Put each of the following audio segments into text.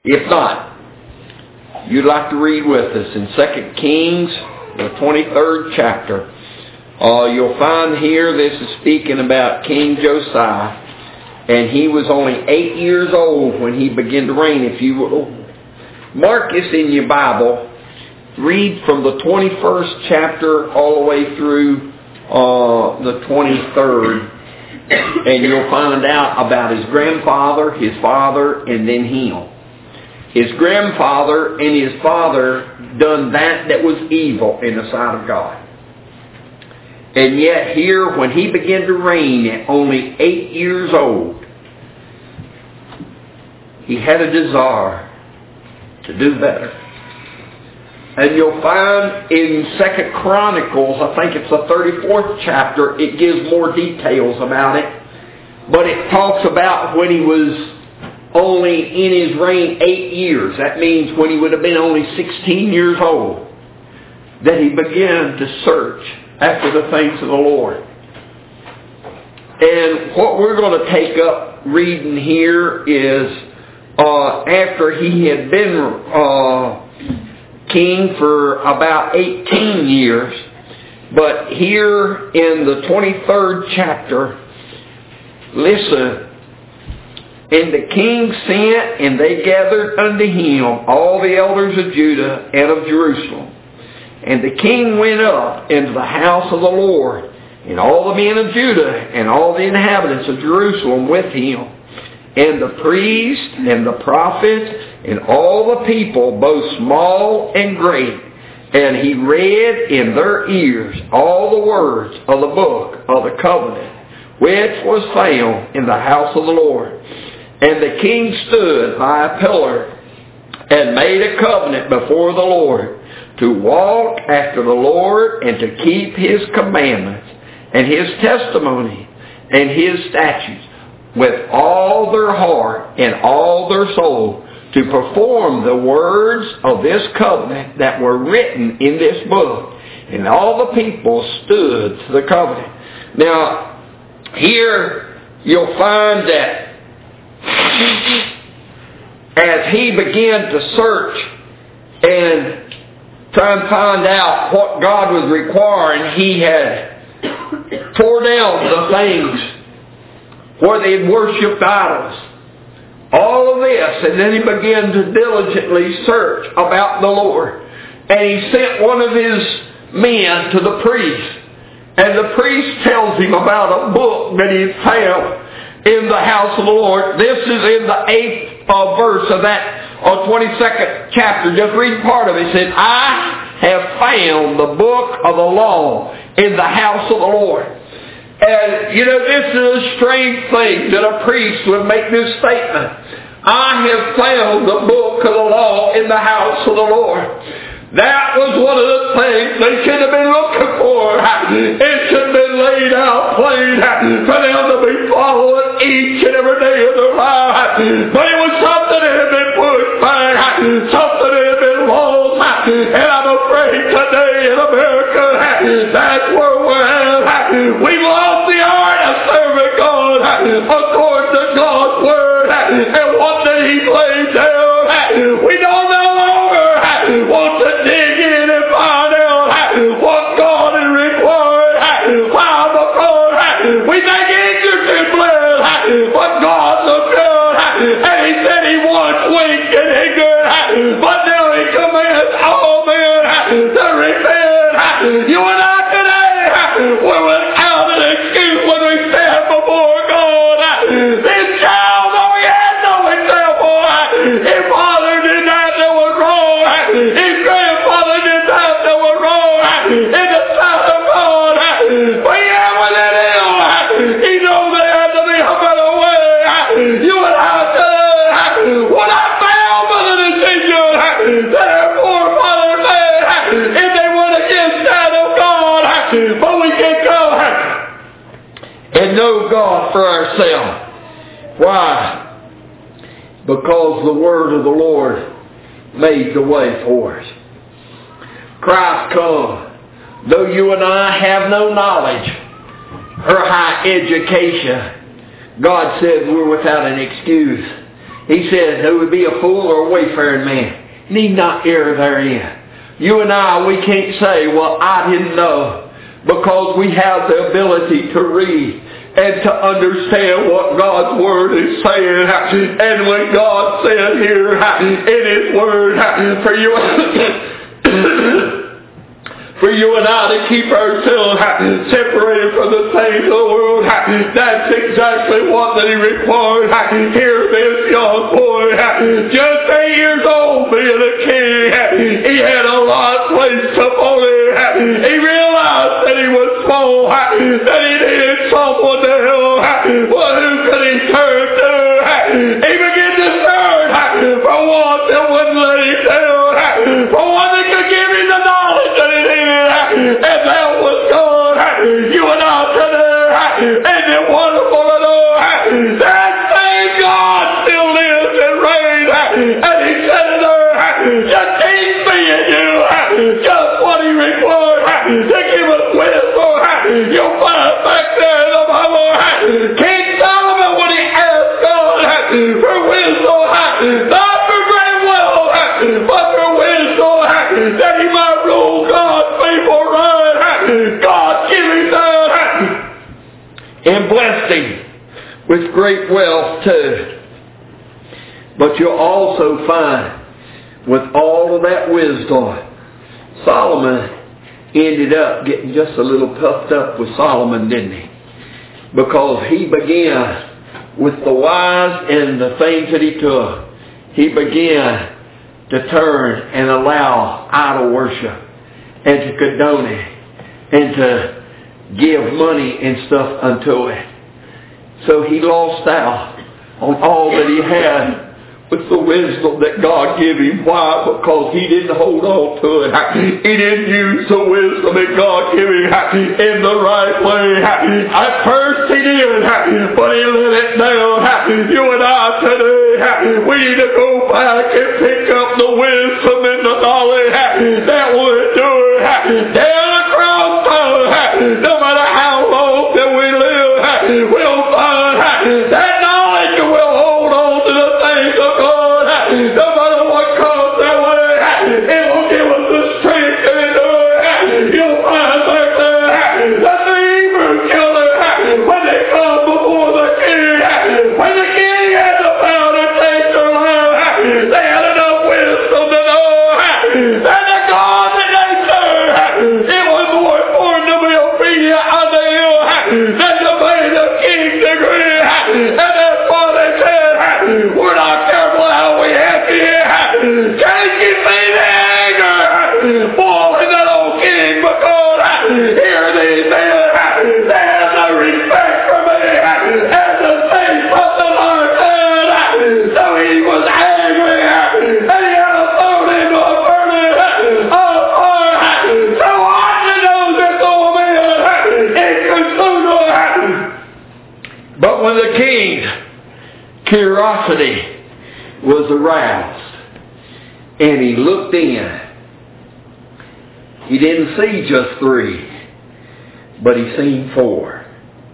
If not, you'd like to read with us in 2 Kings, the 23rd chapter. You'll find here this is speaking about King Josiah. And he was only 8 years old when he began to reign. If you will mark this in your Bible, read from the 21st chapter all the way through the 23rd. And you'll find out about his grandfather, his father, and then him. His grandfather and his father done that was evil in the sight of God. And yet here, when he began to reign at only 8 years old, he had a desire to do better. And you'll find in 2 Chronicles, I think it's the 34th chapter, it gives more details about it. But it talks about when he was only in his reign 8 years. That means when he would have been only 16 years old, that he began to search after the things of the Lord. And what we're going to take up reading here is after he had been king for about 18 years. But here in the 23rd chapter, listen. And the king sent, and they gathered unto him all the elders of Judah and of Jerusalem. And the king went up into the house of the Lord, and all the men of Judah and all the inhabitants of Jerusalem with him, and the priests and the prophets and all the people, both small and great. And he read in their ears all the words of the book of the covenant, which was found in the house of the Lord. And the king stood by a pillar and made a covenant before the Lord to walk after the Lord and to keep his commandments and his testimony and his statutes with all their heart and all their soul, to perform the words of this covenant that were written in this book. And all the people stood to the covenant. Now, here you'll find that as he began to search and try and find out what God was requiring, he had tore down the things where they had worshipped idols. All of this, and then he began to diligently search about the Lord. And he sent one of his men to the priest. And the priest tells him about a book that he found in the house of the Lord. This is in the 8th verse of that 22nd chapter. Just read part of it. It says, I have found the book of the law in the house of the Lord. And, this is a strange thing that a priest would make this statement. I have found the book of the law in the house of the Lord. That was one of the things they should have been looking for. It should have been laid out plain for them to be following each and every day of their life. But it was something that had been pushed back, something that had been lost. And I'm afraid today in America, that's where we're at. We lost the art of serving God according to God's word. And what did he lay down? We don't no longer want to dig in and find out what God has required. Why? Because we think Egypt is blessed, but God's so good. And he said he was weak and ignorant, but now he commands all men to repent. You and I today, we're without an excuse when we stand before God. This child, though he had no example, his father did that was wrong. His grandfather did that was wrong in the sight of God. But yeah, when it is, he knows there had to be a better way. You and I today, what I found was a decision that our forefathers made if they went against that of God. But we can go and know God for ourselves. Why? Because the word of the Lord made the way for us. Christ come. Though you and I have no knowledge or high education, God said we're without an excuse. He said, who would be a fool or a wayfaring man need not err therein. You and I, we can't say, well, I didn't know, because we have the ability to read and to understand what God's Word is saying. And when God said here in His Word, for you and I to keep ourselves separated from the things of the world, that's exactly what that He required. Here this young boy, just 8 years old, being a king, he had a lot placed upon him. He realized that he was small, that he needed someone to help. Well, who could he turn to? He began to search for one that wouldn't let him down, for one that could give him the knowledge that he needed. And that was God. You and I today. Isn't it wonderful to know that same God still lives and reigns? And He said to her, you teach me and you just what He required to give us wisdom. You'll find back there in the Bible, King Solomon, when he asked God for wisdom, not for great wealth, but for wisdom, that he might rule God's people right. God gave him that and blessed him with great wealth too. But you'll also find, with all of that wisdom, Solomon ended up getting just a little puffed up with Solomon, didn't he? Because he began, with the wise and the things that he took, he began to turn and allow idol worship and to condone it and to give money and stuff unto it. So he lost out on all that he had with the wisdom that God gave him. Why? Because he didn't hold on to it. He didn't use the wisdom that God gave him in the right way. At first he did, but he let it down. You and I today, we need to go back and pick up the wisdom and the knowledge that would do it. Down across time, no matter how long that we live, we'll find that knowledge and we'll hold on to the things of God. No matter what comes their way, it will give us the strength to endure. You'll find back there the demon killer when they come before the king. When the king had the power to take their life, they had enough wisdom to know that the God that they serve, it was more important to be obedient unto him than to pay the king's degree. And that's why they said, we're not careful how we have here. Can't you see the anger falling that old king? Because here these men, they have no respect for me as the saints of the Lord said. So he was angry and he had to throw into a burning of fire. So hot to those that go in, it consumed them. But when the king's curiosity was aroused and he looked in, he didn't see just 3, but he seen 4.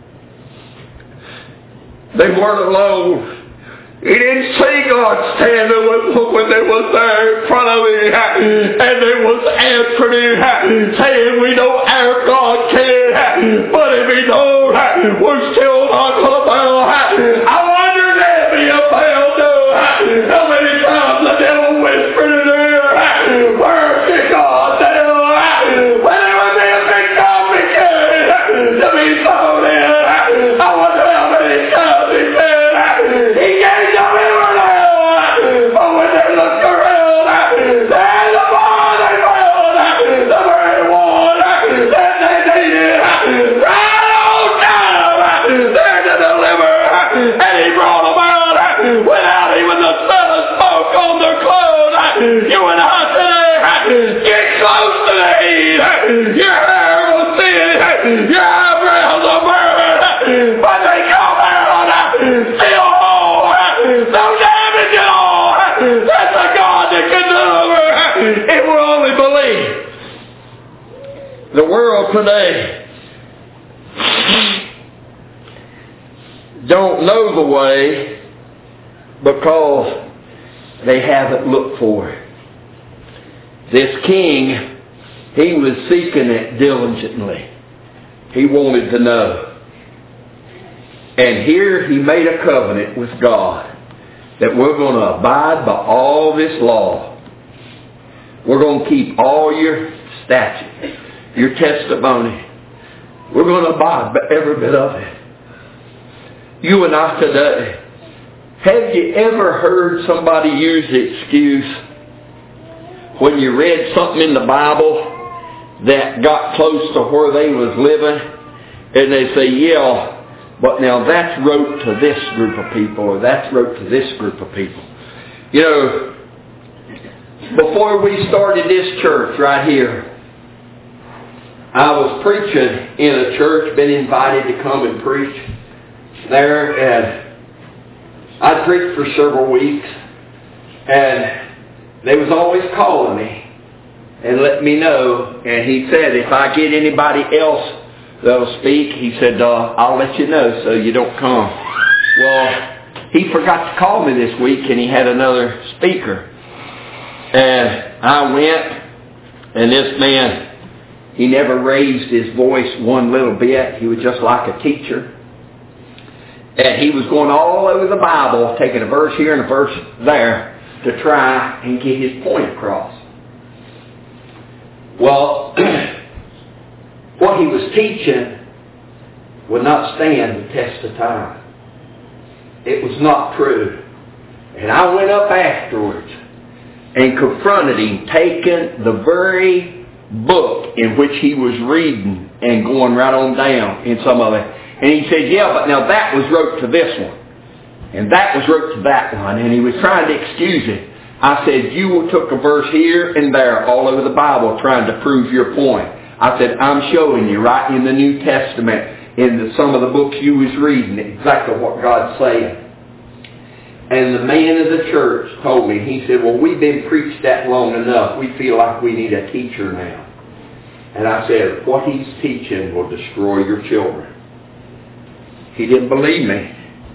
They weren't alone. He didn't see God standing with them when they was there in front of him and they was answering him, saying, we know our God can, but if he don't, we're still not going to bow. I wonder if he'll bow too. How many times the devil whispered in there, where's your God now? When there would be a big copycat to be thrown in. I wonder how many times he said, he gave them ever now. But when they looked around, there's the one they found, the very one that they needed. Right on time, there to deliver. And he brought them out without even the smell of smoke on their clothes. You and I today, get close to the heat. Your hair will thin, your eyebrows will burn, but they come out still whole, no damage at all. That's a God that can deliver if we only believe. The world today don't know the way, because they haven't looked for it. This king, he was seeking it diligently. He wanted to know. And here he made a covenant with God that we're going to abide by all this law. We're going to keep all your statutes, your testimony. We're going to abide by every bit of it. You and I today, have you ever heard somebody use the excuse when you read something in the Bible that got close to where they was living, and they say, yeah, but now that's wrote to this group of people, or that's wrote to this group of people. You know, before we started this church right here, I was preaching in a church, been invited to come and preach there, and I preached for several weeks, and they was always calling me and letting me know, and he said, if I get anybody else that'll speak, he said, I'll let you know so you don't come. Well, he forgot to call me this week, and he had another speaker. And I went, and this man, he never raised his voice one little bit. He was just like a teacher. And he was going all over the Bible, taking a verse here and a verse there to try and get his point across. Well, what he was teaching would not stand the test of time. It was not true. And I went up afterwards and confronted him, taking the very book in which he was reading and going right on down in some of it. And he said, yeah, but now that was wrote to this one. And that was wrote to that one. And he was trying to excuse it. I said, you took a verse here and there all over the Bible trying to prove your point. I said, I'm showing you right in the New Testament, in some of the books you was reading, exactly what God's saying. And the man of the church told me, he said, well, we've been preached that long enough. We feel like we need a teacher now. And I said, what he's teaching will destroy your children. He didn't believe me.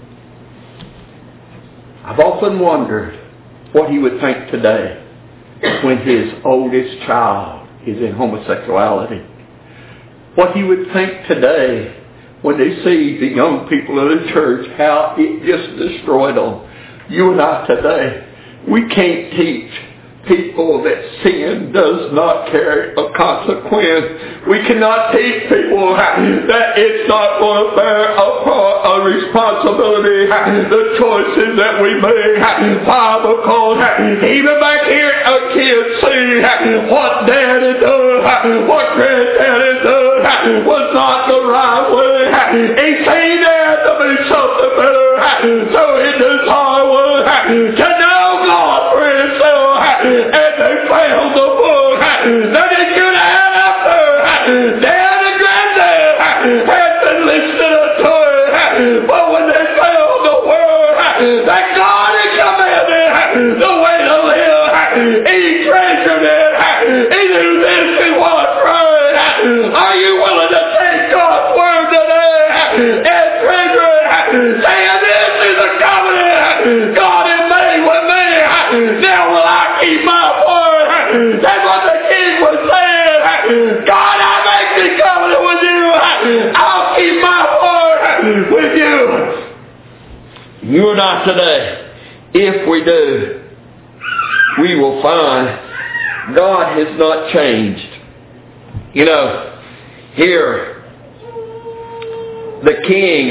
I've often wondered what he would think today when his oldest child is in homosexuality. What he would think today when they see the young people of the church, how it just destroyed them. You and I today, we can't teach people that sin does not carry a consequence. We cannot teach people that it's not going to bear a responsibility, the choices that we make. Why? Because even back here, a kid see what daddy does, what granddaddy does, was not the right way. He seen there to be something better. So it is hard to know God for himself. And they found the book that he could have after Dad and Granddad had been listening to it. But when they found the word that God had commanded, the way to live, he treasured it. He knew this was right. Are you willing to take God's word today and treasure it? Saying this is a covenant God has made with me. Now will I keep my word? That's what the king was saying. God, I make this covenant with you. I'll keep my word with you. You and I today, if we do, we will find God has not changed. You know, here, the king,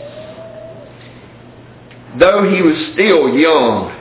though he was still young,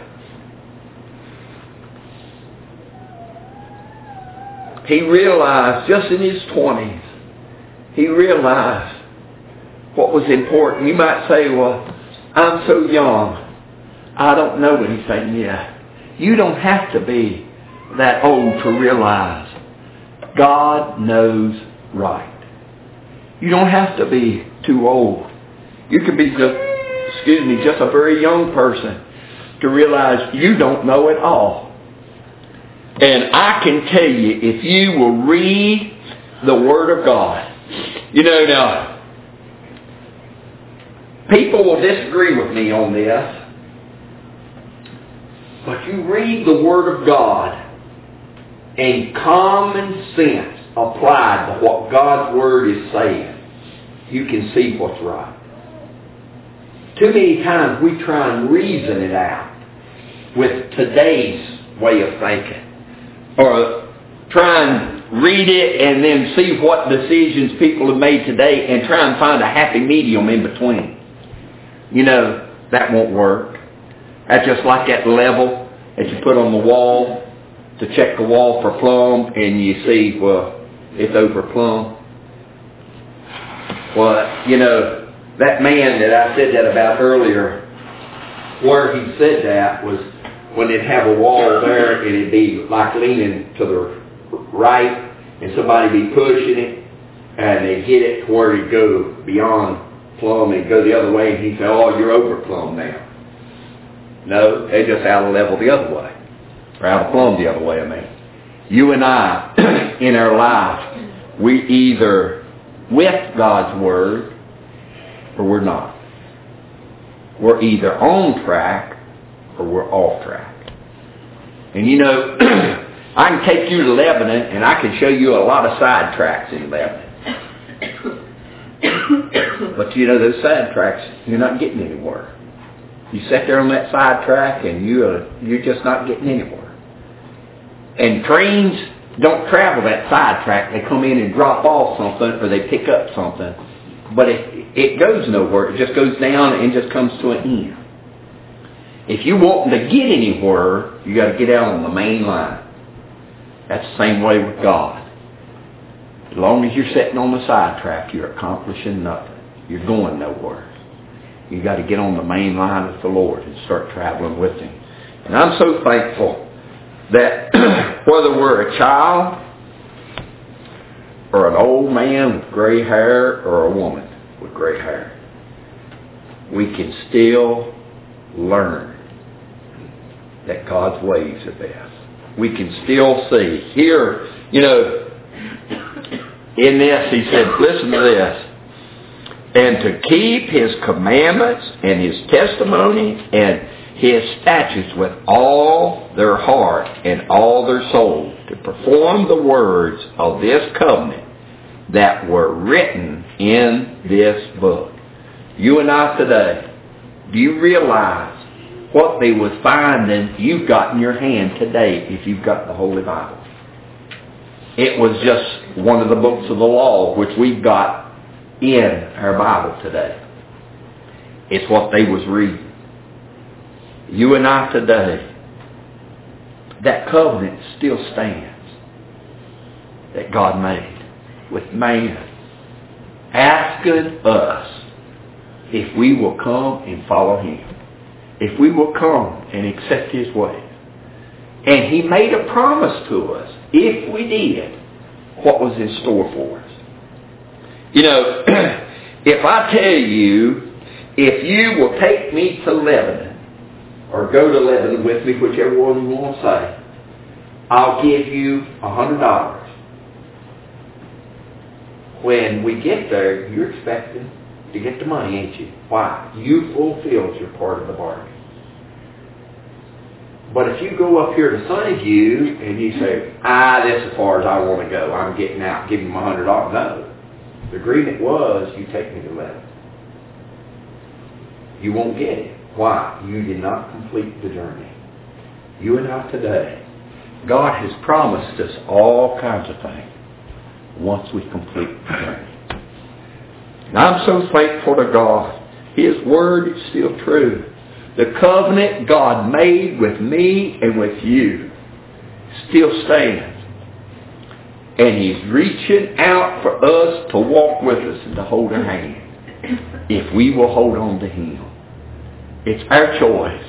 he realized, just in his 20s, he realized what was important. You might say, well, I'm so young, I don't know anything yet. You don't have to be that old to realize God knows right. You don't have to be too old. You could be just a very young person to realize you don't know it all. And I can tell you, if you will read the Word of God, you know, now, people will disagree with me on this, But you read the Word of God, and common sense applied to what God's Word is saying, you can see what's right. Too many times we try and reason it out with today's way of thinking. Or try and read it and then see what decisions people have made today and try and find a happy medium in between. You know, that won't work. That's just like that level that you put on the wall to check the wall for plumb, and you see, well, it's over plumb. Well, you know, that man that I said that about earlier, where he said that was when they'd have a wall there and it'd be like leaning to the right and somebody be pushing it and they'd hit it to where it'd go beyond plumb and go the other way, and he'd say, oh, you're over plumb now. No, they just out of level the other way. Or out of plumb the other way, I mean. You and I, in our life, we either with God's Word or we're not. We're either on track or we're off track. And you know, I can take you to Lebanon and I can show you a lot of side tracks in Lebanon. But you know, those side tracks, you're not getting anywhere. You sit there on that side track and you're just not getting anywhere. And trains don't travel that side track. They come in and drop off something or they pick up something. But it goes nowhere. It just goes down and just comes to an end. If you want to get anywhere, you got to get out on the main line. That's the same way with God. As long as you're sitting on the side track, you're accomplishing nothing. You're going nowhere. You got to get on the main line with the Lord and start traveling with Him. And I'm so thankful that whether we're a child or an old man with gray hair or a woman with gray hair, we can still learn that God's ways are best. We can still see. Here, you know, in this, he said, listen to this. And to keep His commandments and His testimonies and His statutes with all their heart and all their soul, to perform the words of this covenant that were written in this book. You and I today, do you realize what they was finding you've got in your hand today if you've got the Holy Bible? It was just one of the books of the law which we've got in our Bible today. It's what they was reading. You and I today, that covenant still stands that God made with man, asking us if we will come and follow Him, if we will come and accept His way. And He made a promise to us, if we did, what was in store for us. You know, if I tell you, if you will take me to Lebanon, or go to Lebanon with me, whichever one you want to say, I'll give you $100. When we get there, you're expecting to get the money, ain't you? Why? You fulfilled your part of the bargain. But if you go up here to Sunnyview and you say, that's as far as I want to go, I'm getting out, give them $100. No. The agreement was, you take me to Lebanon. You won't get it. Why? You did not complete the journey. You and I today, God has promised us all kinds of things once we complete the journey. And I'm so thankful to God. His Word is still true. The covenant God made with me and with you still stands. And He's reaching out for us to walk with us and to hold our hand if we will hold on to Him. It's our choice.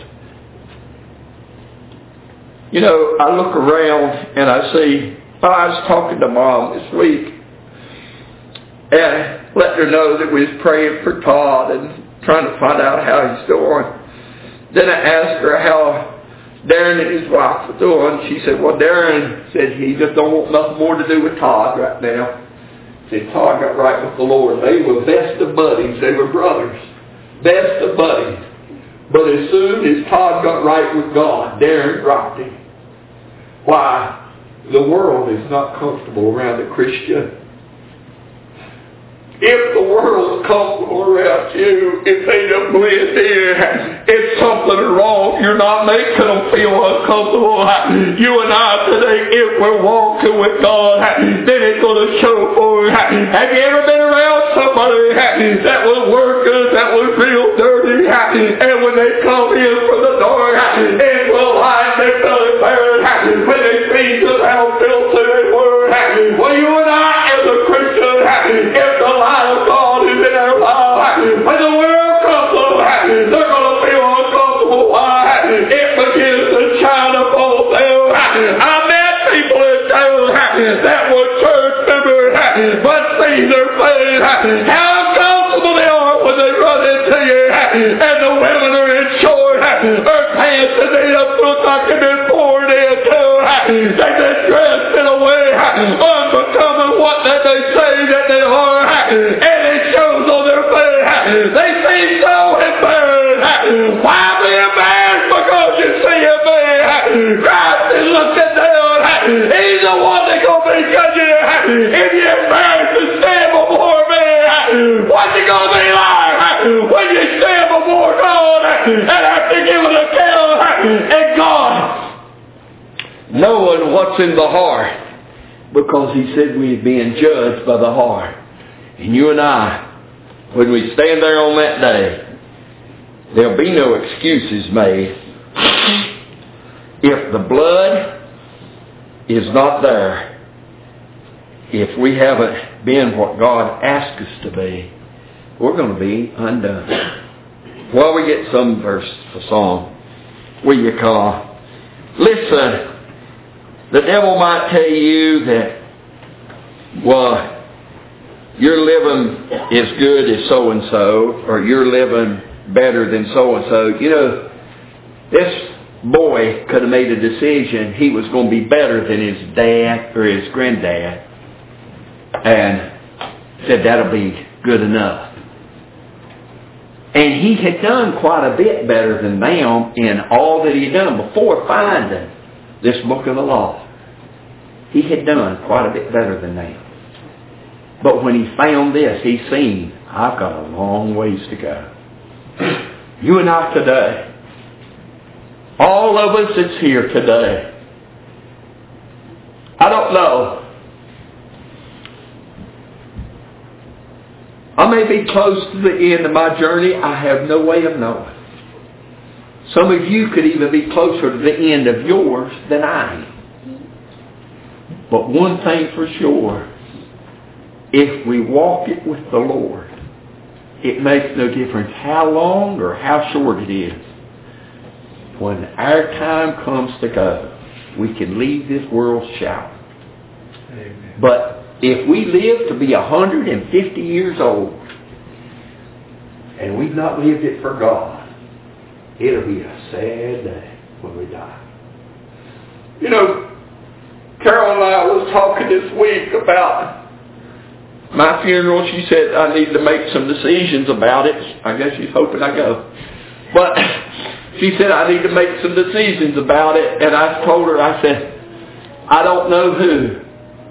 You know, I look around and I see, I was talking to Mom this week and let her know that we was praying for Todd and trying to find out how he's doing. Then I asked her how Darren and his wife were doing. She said, well, Darren said he just don't want nothing more to do with Todd right now. Said Todd got right with the Lord. They were best of buddies. They were brothers. Best of buddies. But as soon as Todd got right with God, Darren dropped him. Why? The world is not comfortable around a Christian. If the world's comfortable around you, if they don't blend in, if something is wrong, you're not making them feel uncomfortable. You and I today, if we're walking with God, then it's going to show for you. Have you ever been around somebody that was working, that was real dirty, and when they come in from the door, in the light, they felt embarrassed when they see just how filthy they were. Well, you and I, as a Christian, if the light of God is in our lives, when the world comes up, they're going to feel uncomfortable. Why? It begins to shine upon them. I met people in town that were church members, but see their face, how uncomfortable they are when they run into you, and the women are in short, or pants that they don't look like they've been poured into. They've been dressed in a way unbecoming what that they say that they are, and it shows on their face. They seem so embarrassed. Why be embarrassed? Because you see him there. Christ is looking down. He's the one that's going to be judging you. If you're embarrassed to stand before me, what's it going to be like when you stand before God and have to give an account? And God, knowing what's in the heart, because He said we're being judged by the heart. And you and I, when we stand there on that day, there'll be no excuses made. If the blood is not there, if we haven't been what God asked us to be, we're going to be undone. Well, we get some verse for song. Will you come? Listen. The devil might tell you that, well, your living is good as so-and-so, or you're living better than so-and-so. You know, this boy could have made a decision he was going to be better than his dad or his granddad, and said that'll be good enough. And he had done quite a bit better than them in all that he had done before finding this book of the law. He had done quite a bit better than them. But when he found this, he seen, I've got a long ways to go. You and I today, all of us that's here today, I don't know. I may be close to the end of my journey. I have no way of knowing. Some of you could even be closer to the end of yours than I am. But one thing for sure, if we walk it with the Lord, it makes no difference how long or how short it is. When our time comes to go, we can leave this world shouting. Amen. But if we live to be 150 years old, and we've not lived it for God, it'll be a sad day when we die. You know, Carol and I was talking this week about my funeral. She said I need to make some decisions about it. I guess she's hoping I go. But she said I need to make some decisions about it. And I told her, I said, I don't know who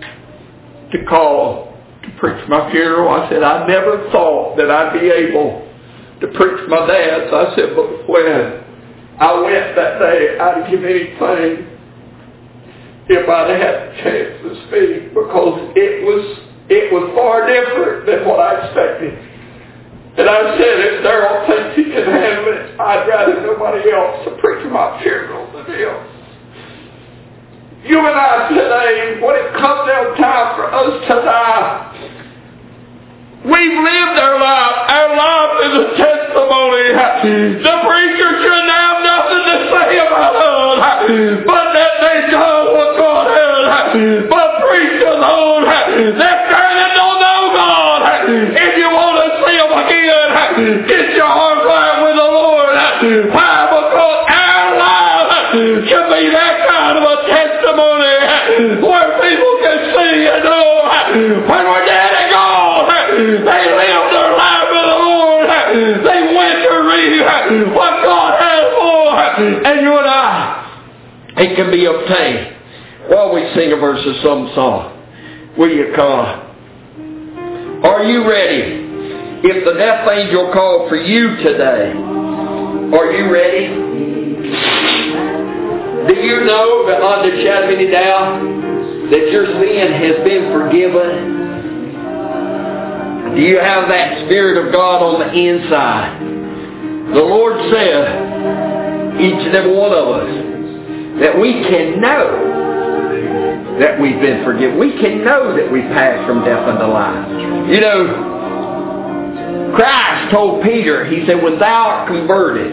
to call to preach my funeral. I said, I never thought that I'd be able to preach my dad's. I said, but when I went that day, I'd give anything if I'd had a chance to speak, because it was far different than what I expected. And I said, if Darrell thinks he can handle it, I'd rather nobody else to preach my funeral than him. You and I today, when it comes down time for us to die, we've lived our life. Our life is a testimony. The preacher shouldn't have nothing to say about us, but that they done what God had. But preach alone. They're turning don't know God. If you want to see them again, get your heart right with the Lord. Why? Because our life should be that kind of a testimony where people can see and know when we're dead and gone. They lived their life with the Lord. They went to read and you and I, it can be obtained. While we sing a verse of some song, will you come? Are you ready? If the death angel called for you today, are you ready? Do you know that beyond a shadow of any doubt that your sin has been forgiven? Do you have that Spirit of God on the inside? The Lord said, each and every one of us, that we can know that we've been forgiven. We can know that we've passed from death unto life. You know, Christ told Peter, He said, when thou art converted,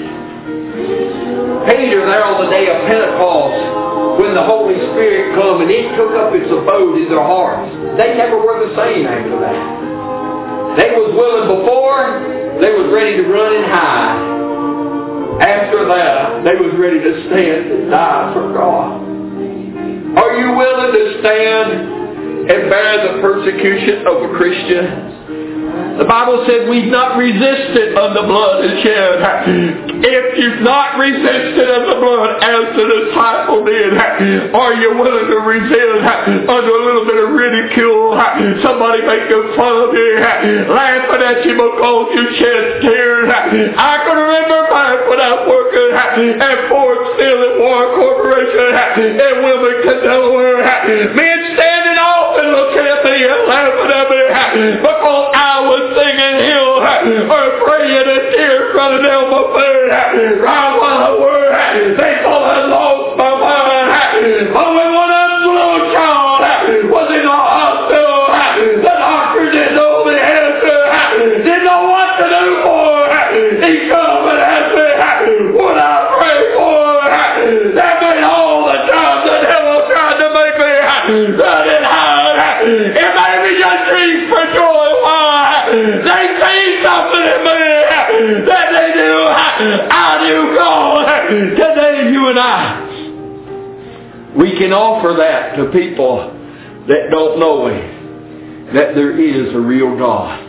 Peter there on the day of Pentecost, when the Holy Spirit come and it took up its abode in their hearts, they never were the same after that. They was willing before, they was ready to run and hide. After that, they was ready to stand and die for God. Are you willing to stand and bear the persecution of a Christian? The Bible said we've not resisted unto blood and shed. If you've not resisted unto blood as the disciple did, are you willing to resist under a little bit of ridicule? Somebody making fun of you, laughing at you because you shed tears. I can remember back when I was working at Fort Steel and War Corporation in Wilmington, Delaware. Men standing off and looking at me and laughing at me because I was singing hymns or praying and tears running down my face. Right while I were, they thought I lost my mind. But when one of them little child was in the hospital, the doctor didn't know the answer, didn't know what to do for. He come and asked me, what I pray for? That made all the time the devil tried to make me run and hide. It made me just reach for joy. They see something in me that they do. I do God. Today you and I, we can offer that to people that don't know Him, that there is a real God.